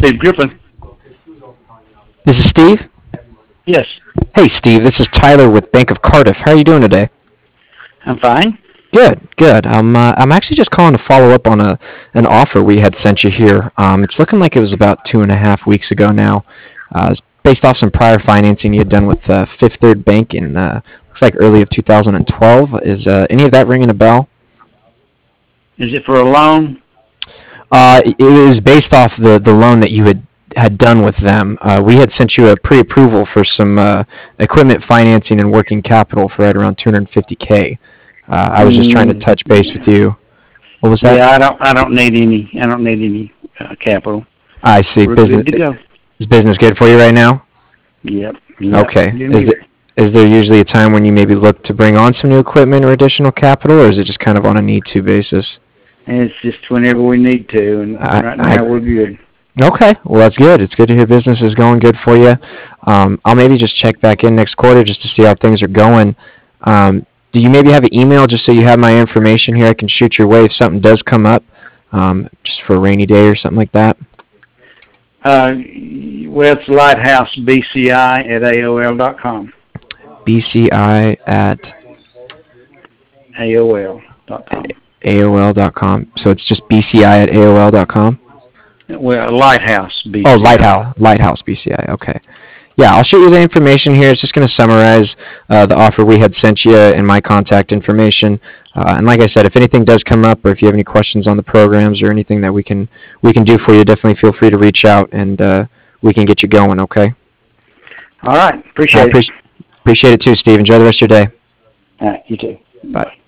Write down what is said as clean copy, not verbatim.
Steve Griffin. This is Steve. Yes, Hey, Steve. This is Tyler with Bank of Cardiff. How are you doing today? I'm fine. Good, good. I'm actually just calling to follow up on an offer we had sent you here. It's looking like it was about 2.5 weeks ago now. It's based off some prior financing you had done with Fifth Third Bank in looks like early of 2012. Is any of that ringing a bell? Is it for a loan? It was based off the loan that you had done with them. We had sent you a pre-approval for some equipment financing and working capital for right around 250K. I was just trying to touch base with you. What was that? Yeah, I don't need any. I don't need any capital. I see. We're Business good to go. is business good for you right now? Yep. Yep. Okay. Give Is me- there usually a time when you maybe look to bring on some new equipment or additional capital, or is it just kind of on a need-to basis? It's just whenever we need to, and right now we're good. Okay, well that's good. It's good to hear business is going good for you. I'll maybe just check back in next quarter just to see how things are going. Do you maybe have an email just so you have my information here? I can shoot your way if something does come up, just for a rainy day or something like that. Well, it's lighthousebci@aol.com. BCI at AOL.com. AOL.com. So it's just BCI at AOL.com? Well, Lighthouse BCI. Oh, Lighthouse BCI. Okay. Yeah, I'll shoot you the information here. It's just going to summarize the offer we had sent you and my contact information. And like I said, if anything does come up, or if you have any questions on the programs or anything that we can do for you, definitely feel free to reach out, and we can get you going. Okay. All right. Appreciate it. Appreciate it too, Steve. Enjoy the rest of your day. All right. You too. Bye.